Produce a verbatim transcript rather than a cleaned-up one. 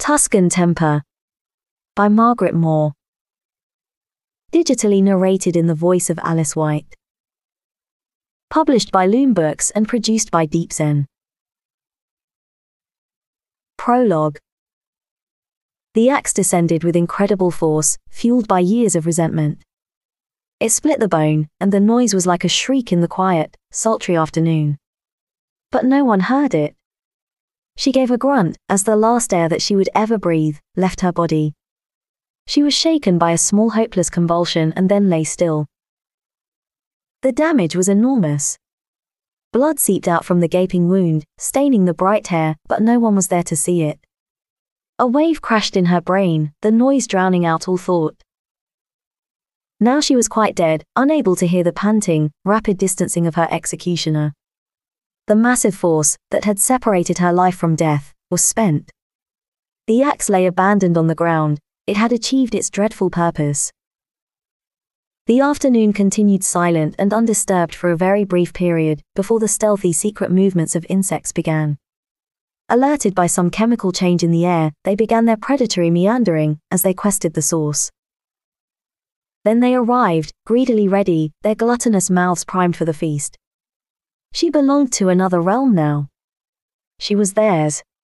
Tuscan Temper by Margaret Moore. Digitally narrated in the voice of Alice White. Published by Loom Books and produced by DeepZen. Prologue. The axe descended with incredible force, fueled by years of resentment. It split the bone, and the noise was like a shriek in the quiet, sultry afternoon. But no one heard it. She gave a grunt as the last air that she would ever breathe left her body. She was shaken by a small hopeless convulsion and then lay still. The damage was enormous. Blood seeped out from the gaping wound, staining the bright hair, but no one was there to see it. A wave crashed in her brain, the noise drowning out all thought. Now she was quite dead, unable to hear the panting, rapid distancing of her executioner. The massive force that had separated her life from death was spent. The axe lay abandoned on the ground. It had achieved its dreadful purpose. The afternoon continued silent and undisturbed for a very brief period before the stealthy secret movements of insects began. Alerted by some chemical change in the air, they began their predatory meandering as they quested the source. Then they arrived, greedily ready, their gluttonous mouths primed for the feast. She belonged to another realm now. She was theirs,